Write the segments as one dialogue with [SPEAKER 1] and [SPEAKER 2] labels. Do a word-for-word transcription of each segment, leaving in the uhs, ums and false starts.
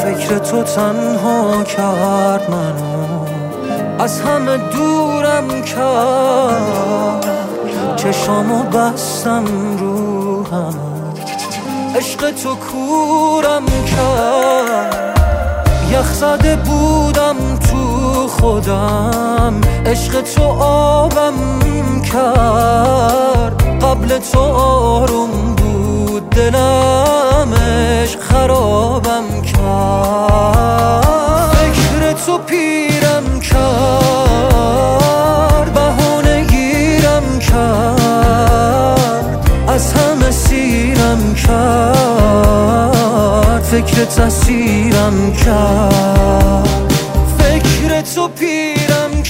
[SPEAKER 1] فکر تو تنها کرد منو، از همه دورم کرد، چشامو بستم رو همه، عشق تو کورم کرد، یخ زده بودم تو خودم، عشق تو آبم کرد، قبل تو آروم بود دلم، عشق خرابم کرد، فکر تو پیرم کرد، بهونه گیرم کرد، از همه سیرم کرد، فکر تسیرم کرد، فکر تو پیرم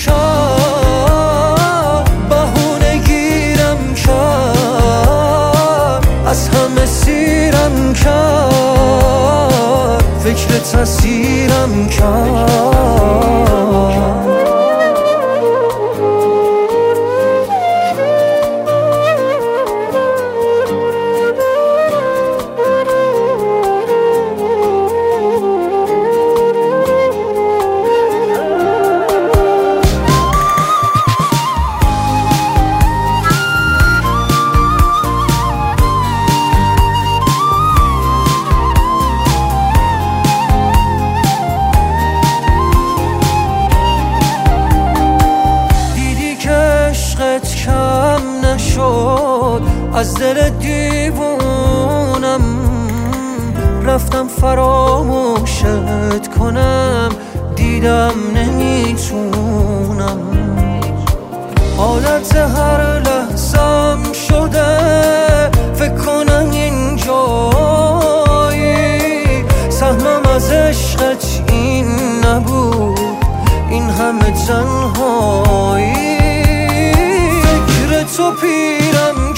[SPEAKER 1] کرد، بهونه گیرم کرد، از همه سیرم کرد، فکر تسیرم کرد. کم نشد از دل دیوونم، رفتم فراموشت کنم، دیدم نمیتونم، حالت هر لحظم شده فکر کنم اینجایی، سهمم از عشقت این نبود، این همه تنهایی، تو پیرم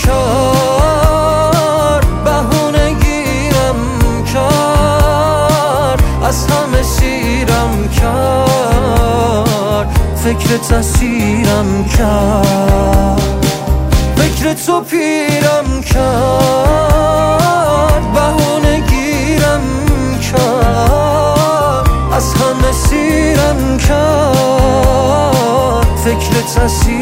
[SPEAKER 1] کرد، بهونه گیرم کرد، از همه سیرم کرد، فکر تسیرم کرد، فکر تو پیرم کرد، بهونه گیرم کرد، از همه سیرم کرد، فکر تسیرم